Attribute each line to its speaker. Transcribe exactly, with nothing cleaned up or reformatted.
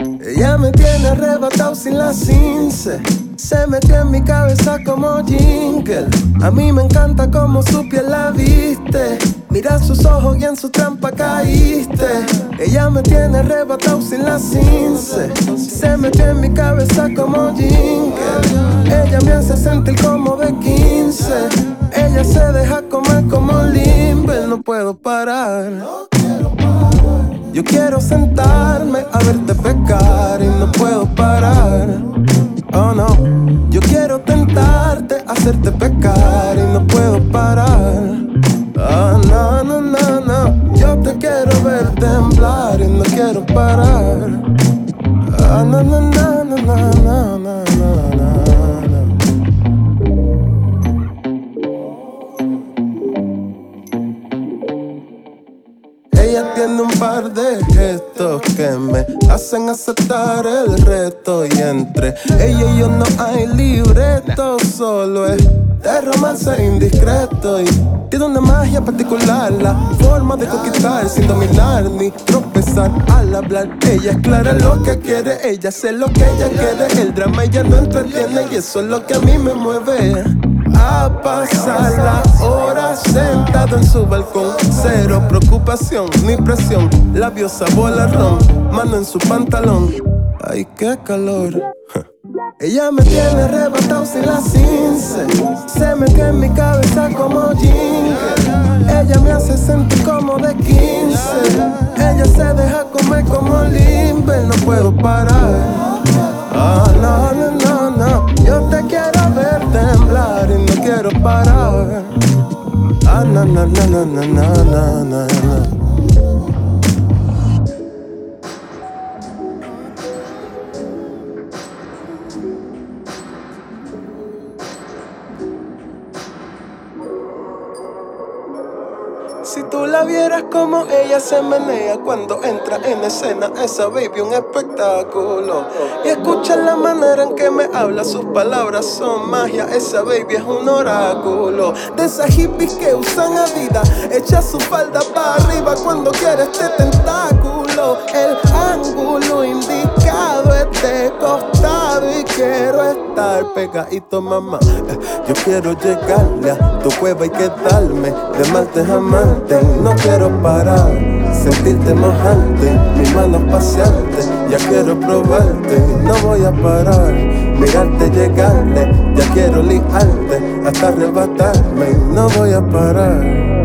Speaker 1: Ella me tiene arrebatado sin la cince. Se metió en mi cabeza como jingle. A mí me encanta como su piel la viste. Mira sus ojos y en su trampa caíste. Ella me tiene arrebatado sin la cince. Se metió en mi cabeza como jingle. Ella me hace sentir como de quince. Ella se deja comer como limber. No puedo parar. Yo quiero sentarme a verte pecar y no puedo parar. Oh no, yo quiero tentarte, hacerte pecar y no puedo parar. Oh no, no, no, no, yo te quiero ver temblar y no quiero parar. Oh no, no, no, no, no, no, no, no, no. Ella tiene un par de gestos que me hacen aceptar el reto. Y entre ella y yo no hay libreto, solo es de romance indiscreto. Y tiene una magia particular, la forma de conquistar sin dominar ni tropezar al hablar. Ella es clara en lo que quiere, ella hace lo que ella quiere. El drama ella no entretiene y eso es lo que a mí me mueve a pasar la hora sentado en su balcón. Cero preocupación ni presión, labios sabor a ron, mano en su pantalón. Ay, qué calor. Ella me tiene arrebatado sin la cince. Se metió en mi cabeza como jingle. Ella me hace sentir como de quince. Ella se deja comer como limber. No puedo parar. Oh, no, no, no, no. Yo te quiero ver temblar y no quiero parar. Ah, no, no, no, no, no, no, no, no, no. Si tú la vieras como ella se menea cuando entra en escena, esa baby un espectáculo. Y escucha la manera en que me habla, sus palabras son magia, esa baby es un oráculo. De esas hippies que usan Adidas, echa su falda para arriba cuando quiere este tentáculo. El ángulo indicado es de costado y quiero estar pegadito, mamá. Yo quiero llegarle a tu cueva y quedarme de Marte a Marte. No quiero parar, sentirte mojarte, mis manos pasearte. Ya quiero probarte, no voy a parar. Mirarte, llegarle, ya quiero liarte, hasta arrebatarme. No voy a parar.